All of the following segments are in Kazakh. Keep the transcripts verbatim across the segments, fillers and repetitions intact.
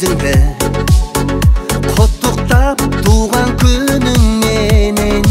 жүзіңді, құттықтап туған күнің менен.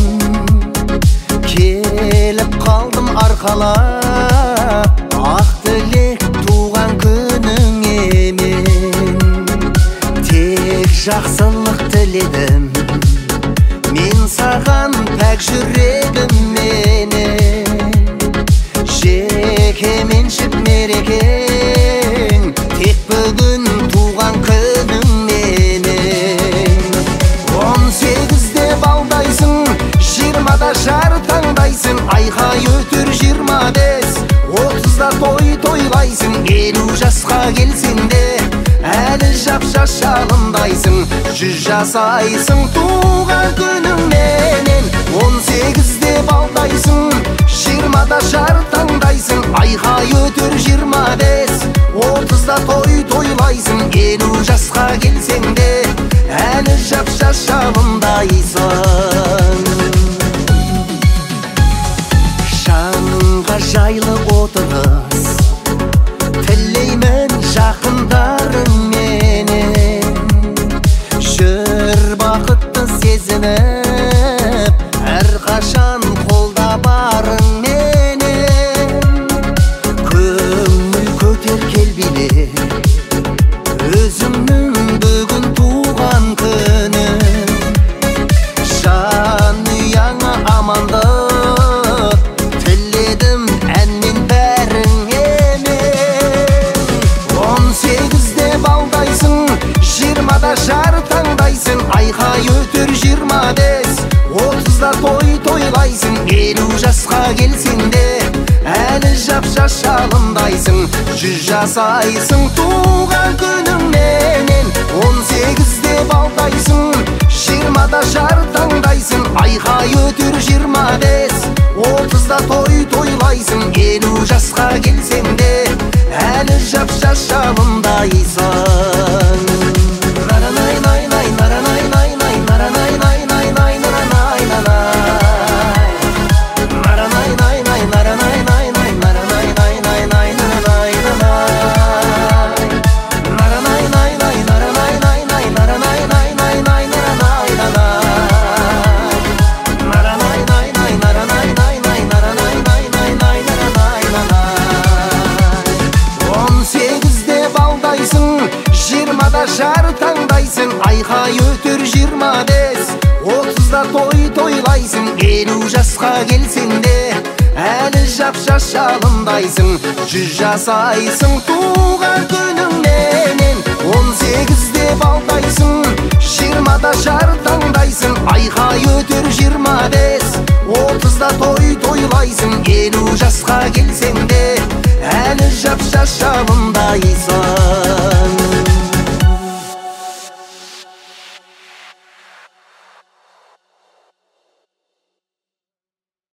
Келіп қалдым арқалап, ақ тілек туған күнің емен. Тек жақсылық тіледім мен саған пәк жүрегім менен. Жеке меншік мерекең, тек бүгін туған күнің менен. Он сегізде балдайсың, жиырмада жар таңдайсың, айқай өтір жиырма бес, отызда той тойлайсың. Елу жасқа келсең де әлі жап-жас жалындайсың, жүз жасайсың туған күнің менен. Он сегізде балдайсың, жиырмада жар таңдайсың, айқай өтір жиырма бес, отызда той тойлайсың. Елу жасқа келсең де әлі жап-жас жалындайсың. Жанға жайлы отырыс тілеймін жақындарың менен. Жүр бақытты сезініп, әрқашан қолда барың менен. Көңіл көтер кел биле, өзімнің бүгін туған күнім. Жанұяңа амандық тіледім әнмен бәріңе мен. Он сегізде балдайсың, жиырмада жар таңдайсың, айқай өтір жиырма бес, отызда той тойлайсың. Елу жасқа келсең де әлі жап-жас жалындайсың, жүз жасайсың туған күнің менен. Он сегізде балдайсың, жиырмада жар таңдайсың, айқай өтір жиырма бес, отызда той тойлайсың. Елу жасқа келсең де әлі жап-жас жалындайсың. жиырмада жар таңдайсың, айқай өтір жиырма бес, отызда той тойлайсың. Елу жасқа келсең де әлі жап-жас жалындайсың, жүз жасайсың туған күнің менен. Он сегізде балдайсың, жиырмада жар таңдайсың, айқай өтір жиырма бес, отызда той тойлайсың. Елу жасқа келсең де әлі жап-жас жалындайсың.